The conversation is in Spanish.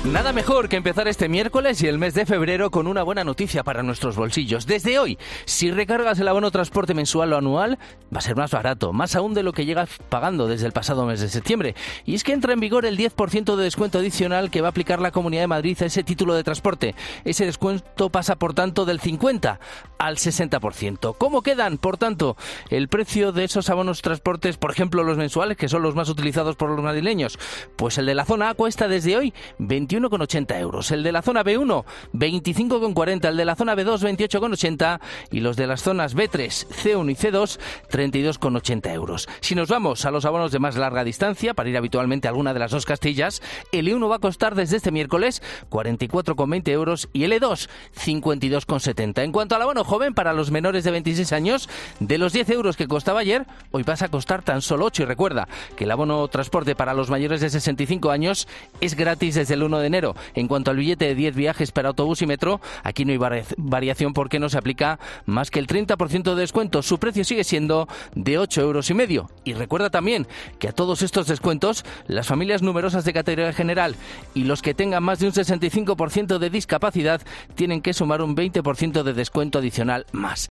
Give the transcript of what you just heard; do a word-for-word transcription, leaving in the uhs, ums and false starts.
Nada mejor que empezar este miércoles y el mes de febrero con una buena noticia para nuestros bolsillos. Desde hoy, si recargas el abono transporte mensual o anual, va a ser más barato, más aún de lo que llegas pagando desde el pasado mes de septiembre. Y es que entra en vigor el diez por ciento de descuento adicional que va a aplicar la Comunidad de Madrid a ese título de transporte. Ese descuento pasa, por tanto, del cincuenta al sesenta por ciento. ¿Cómo quedan, por tanto, el precio de esos abonos transportes, por ejemplo, los mensuales, que son los más utilizados por los madrileños? Pues el de la zona A cuesta desde hoy veintiuno con ochenta euros, el de la zona B uno veinticinco con cuarenta, el de la zona B dos veintiocho con ochenta y los de las zonas B tres, C uno y C dos treinta y dos con ochenta euros. Si nos vamos a los abonos de más larga distancia, para ir habitualmente a alguna de las dos Castillas, el E uno va a costar desde este miércoles cuarenta y cuatro con veinte euros y el E dos cincuenta y dos con setenta. En cuanto al abono joven para los menores de veintiséis años, de los diez euros que costaba ayer, hoy pasa a costar tan solo ocho. Y recuerda que el abono transporte para los mayores de sesenta y cinco años es gratis desde el uno de enero. En cuanto al billete de diez viajes para autobús y metro, aquí no hay variación porque no se aplica más que el treinta por ciento de descuento. Su precio sigue siendo de ocho euros y medio. Y recuerda también que a todos estos descuentos, las familias numerosas de categoría general y los que tengan más de un sesenta y cinco por ciento de discapacidad tienen que sumar un veinte por ciento de descuento adicional más.